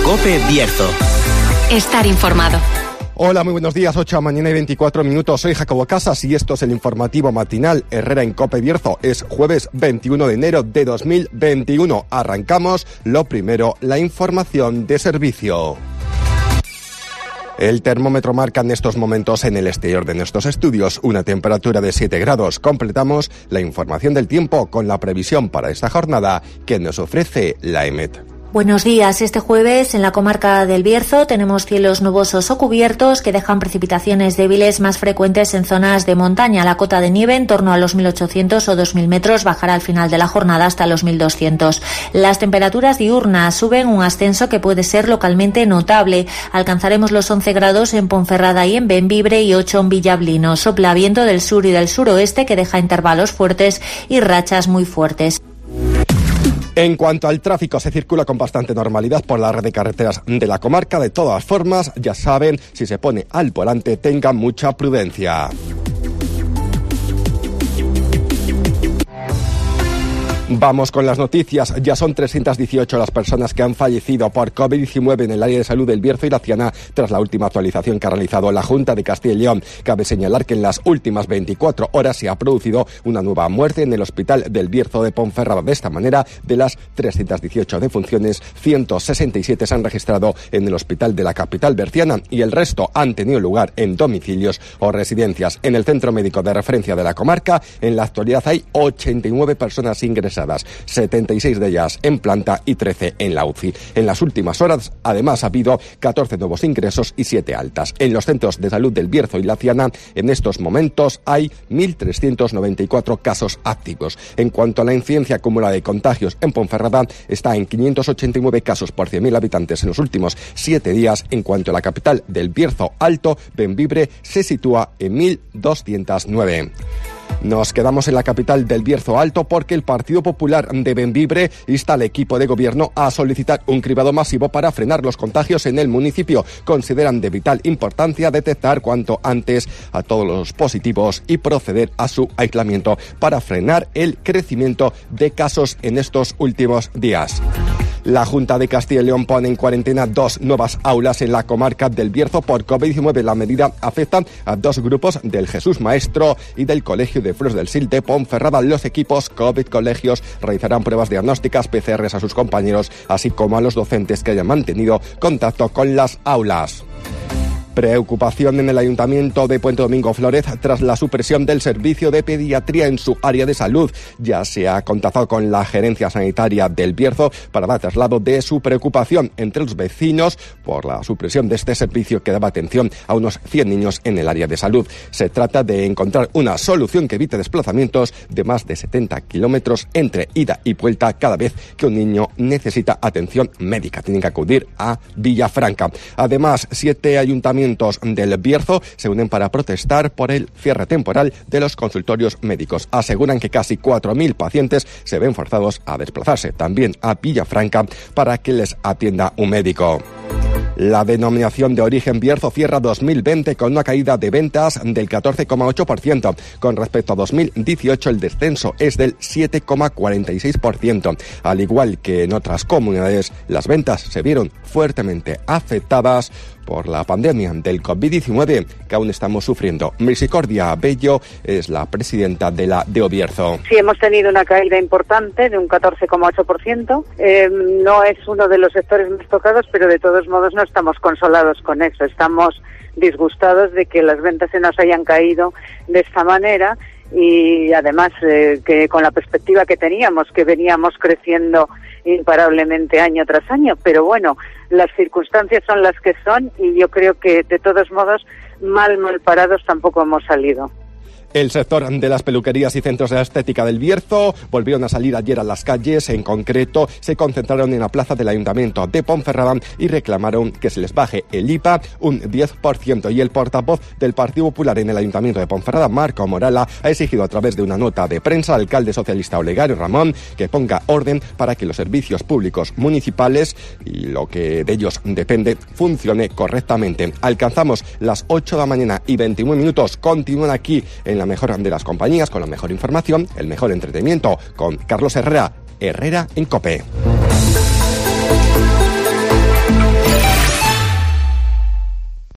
COPE Bierzo. Estar informado. Hola, muy buenos días, 8 de la mañana y 24 minutos. Soy Jacobo Casas y esto es el informativo matinal Herrera en COPE Bierzo. Es jueves 21 de enero de 2021. Arrancamos. Lo primero, la información de servicio. El termómetro marca en estos momentos en el exterior de nuestros estudios una temperatura de 7 grados. Completamos la información del tiempo con la previsión para esta jornada que nos ofrece la EMET. Buenos días. Este jueves en la comarca del Bierzo tenemos cielos nubosos o cubiertos que dejan precipitaciones débiles más frecuentes en zonas de montaña. La cota de nieve en torno a los 1.800 o 2.000 metros bajará al final de la jornada hasta los 1.200. Las temperaturas diurnas suben un ascenso que puede ser localmente notable. Alcanzaremos los 11 grados en Ponferrada y en Bembibre y 8 en Villablino. Sopla viento del sur y del suroeste que deja intervalos fuertes y rachas muy fuertes. En cuanto al tráfico, se circula con bastante normalidad por la red de carreteras de la comarca. De todas formas, ya saben, si se pone al volante, tengan mucha prudencia. Vamos con las noticias. Ya son 318 las personas que han fallecido por COVID-19 en el área de salud del Bierzo y la Ciana tras la última actualización que ha realizado la Junta de Castilla y León. Cabe señalar que en las últimas 24 horas se ha producido una nueva muerte en el Hospital del Bierzo de Ponferrada. De esta manera, de las 318 defunciones, 167 se han registrado en el Hospital de la capital berciana y el resto han tenido lugar en domicilios o residencias. En el Centro Médico de Referencia de la comarca, en la actualidad hay 89 personas ingresadas, 76 de ellas en planta y 13 en la UCI. En las últimas horas, además, ha habido 14 nuevos ingresos y 7 altas. En los centros de salud del Bierzo y la Ciana, en estos momentos hay 1.394 casos activos. En cuanto a la incidencia acumulada de contagios en Ponferrada, está en 589 casos por 100.000 habitantes en los últimos 7 días. En cuanto a la capital del Bierzo Alto, Bembibre se sitúa en 1.209. Nos quedamos en la capital del Bierzo Alto porque el Partido Popular de Bembibre insta al equipo de gobierno a solicitar un cribado masivo para frenar los contagios en el municipio. Consideran de vital importancia detectar cuanto antes a todos los positivos y proceder a su aislamiento para frenar el crecimiento de casos en estos últimos días. La Junta de Castilla y León pone en cuarentena 2 nuevas aulas en la comarca del Bierzo por COVID-19. La medida afecta a 2 grupos del Jesús Maestro y del Colegio de Flores del Sil de Ponferrada. Los equipos COVID colegios realizarán pruebas diagnósticas PCRs a sus compañeros, así como a los docentes que hayan mantenido contacto con las aulas. Preocupación en el Ayuntamiento de Puente Domingo Flórez tras la supresión del servicio de pediatría en su área de salud. Ya se ha contactado con la gerencia sanitaria del Bierzo para dar traslado de su preocupación entre los vecinos por la supresión de este servicio que daba atención a unos 100 niños en el área de salud. Se trata de encontrar una solución que evite desplazamientos de más de 70 kilómetros entre ida y vuelta cada vez que un niño necesita atención médica. Tienen que acudir a Villafranca. Además, 7 ayuntamientos del Bierzo se unen para protestar por el cierre temporal de los consultorios médicos. Aseguran que casi 4.000 pacientes se ven forzados a desplazarse también a Villafranca para que les atienda un médico. La denominación de origen Bierzo cierra 2020 con una caída de ventas del 14,8%. Con respecto a 2018, el descenso es del 7,46%. Al igual que en otras comunidades, las ventas se vieron fuertemente afectadas por la pandemia del COVID-19 que aún estamos sufriendo. Misericordia Bello es la presidenta de la DO Bierzo. Sí, hemos tenido una caída importante de un 14,8%. No es uno de los sectores más tocados, pero de todos modos no estamos consolados con eso. Estamos disgustados de que las ventas se nos hayan caído de esta manera y además que con la perspectiva que teníamos, que veníamos creciendo imparablemente año tras año, pero bueno, las circunstancias son las que son y yo creo que de todos modos mal parados tampoco hemos salido. El sector de las peluquerías y centros de la estética del Bierzo volvieron a salir ayer a las calles. En concreto, se concentraron en la plaza del Ayuntamiento de Ponferrada y reclamaron que se les baje el IVA un 10%. Y el portavoz del Partido Popular en el Ayuntamiento de Ponferrada, Marco Morala, ha exigido a través de una nota de prensa al alcalde socialista Olegario Ramón que ponga orden para que los servicios públicos municipales y lo que de ellos depende funcione correctamente. Alcanzamos las 8 de la mañana y 21 minutos. Continúan aquí en la mejor de las compañías, con la mejor información, el mejor entretenimiento, con Carlos Herrera en COPE.